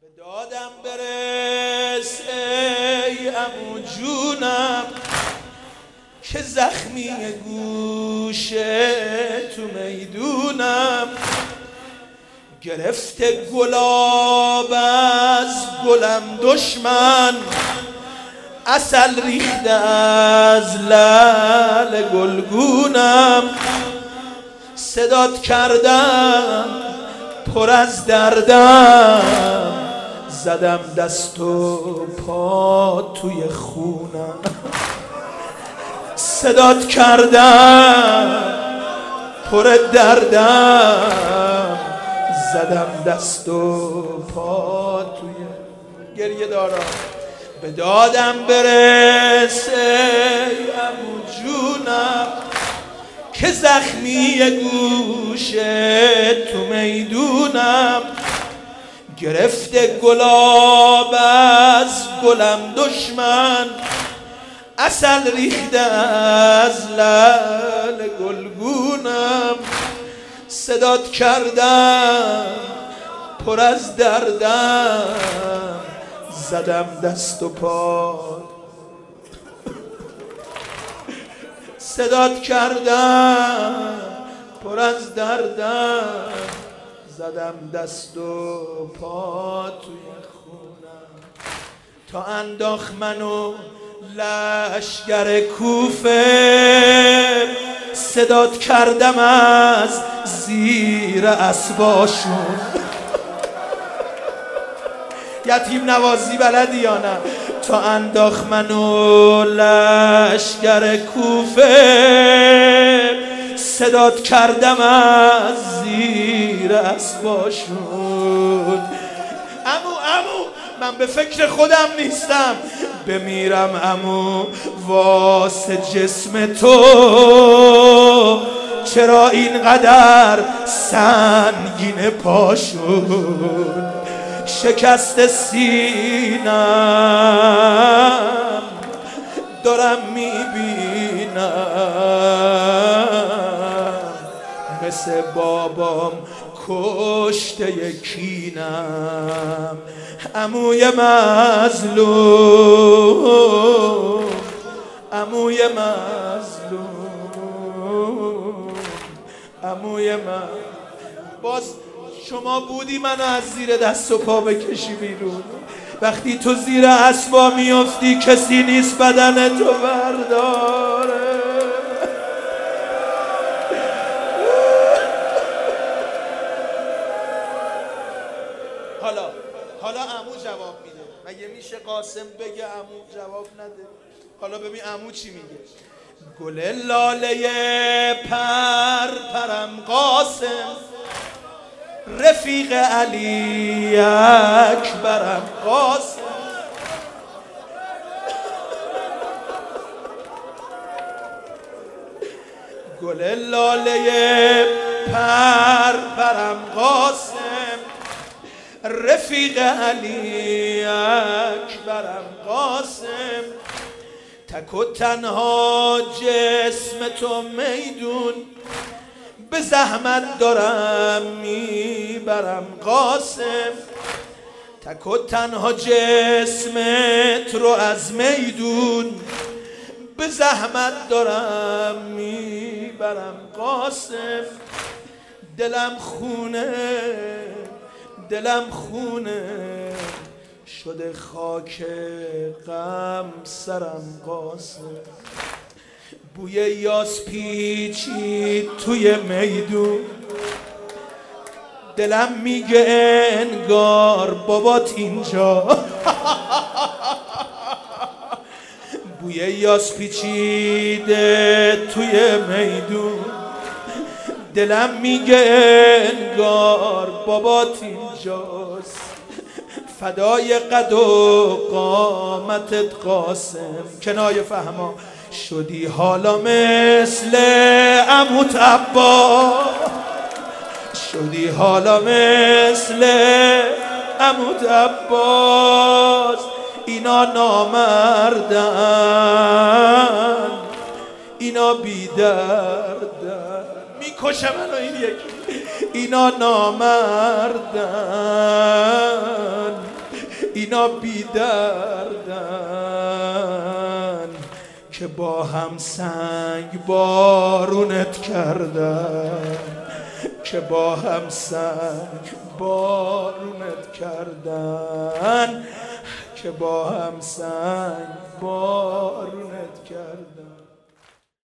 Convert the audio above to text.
دادم برس ای عمو جونم که زخمی گوشه تو میدونم، گرفته گلاب از گلم دشمن، عسل ریخته از لعل گلگونم. صدات کردم پر از دردم، زدم دست و پا توی خونم. صدات کردم پر دردم، زدم دست و پا توی گریه دارم. به دادم برس ای عمو جونم که زخمی گوشه تو میدونم، گرفته گلاب از گلم دشمن، عسل ریخته از لعل گلگونم. صدات کردم پر از دردم، زدم دست و پا. صدات کردم پر از دردم، زدم دست و پا توی خونم. تا انداخت منو لشگر کوفه، صدات کردم از زیر اسباشون. یتیم نوازی بلدی یا نه؟ تا انداخت منو لشگر کوفه، صدات کردم از زیر اسباشون. عمو من به فکر خودم نیستم، بمیرم عمو واسه جسم تو. چرا اینقدر سنگین پاشون؟ شکست سینم دارم میبینم، مثل بابام کشته یکینم. عموی مظلوم، عموی مظلوم، عموی من. باز شما بودی منو از زیر دست و پا بکشی بیرون. وقتی تو زیر اسبا میافتی کسی نیست بدن تو برداره. حالا عمو جواب میده. مگه میشه قاسم بگه عمو جواب نده؟ حالا ببین عمو چی میگه. گل لاله پرم قاسم، رفیق علی اکبرم قاسم. گل لاله پرم قاسم، رفیق علی اکبرم قاسم. تک و تنها جسم تو میدون، به زحمت دارم میبرم قاسم. تک و تنها جسمت رو از میدون، به زحمت دارم میبرم قاسم. دلم خونه شده خاک غم سرم قاسم. بوی یاس پیچید توی میدون، دلم میگه انگار بابات اینجا. بوی یاس پیچیده توی میدون، دلم میگه انگار بابات اینجاست. فدای قد و قامتت قاسم. کنایه فهما شدی حالا مثل عموت عباس، شدی حالا مثل عموت عباس. اینا نامردن، اینا بیدردن. میکشه منو این یکی. اینا نامردن، اینا بیدردن که با هم سنگ بارونت کردن، که با هم سنگ بارونت کردن، که با هم سنگ بارونت کردن.